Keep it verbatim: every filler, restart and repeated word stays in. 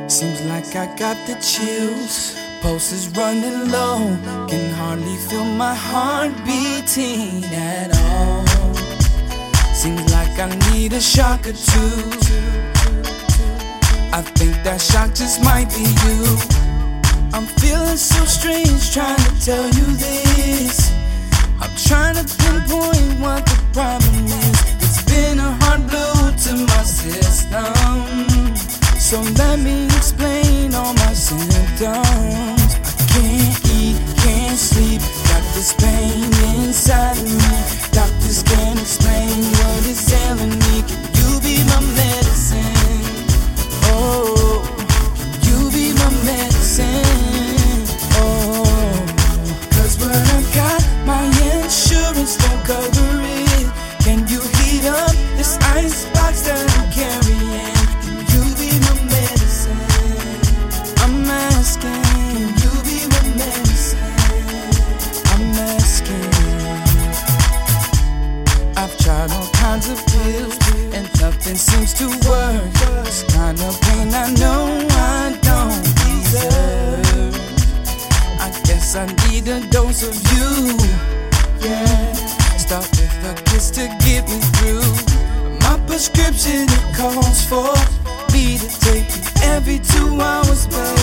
Seems like I got the chills. Pulse is running low. Can hardly feel my heart beating at all. Seems like I need a shock or two. I think that shock just might be you. I'm feeling so strange trying to tell you this. I'm trying to pinpoint what the problem is. It's been a hard blow to my system. So let me explain all my symptoms. I can't eat, can't sleep, got this pain inside of me. Doctors can't explain what is ailing me. Can you be my medicine? Oh, can you be my medicine? Oh, cause what I got, my insurance don't cover it. Can you heat up this ice box that I'm carrying? Tried all kinds of pills and nothing seems to work. This kind of pain I know I don't deserve. I guess I need a dose of you. Yeah, start with a kiss to get me through. My prescription, it calls for me to take it every two hours, babe.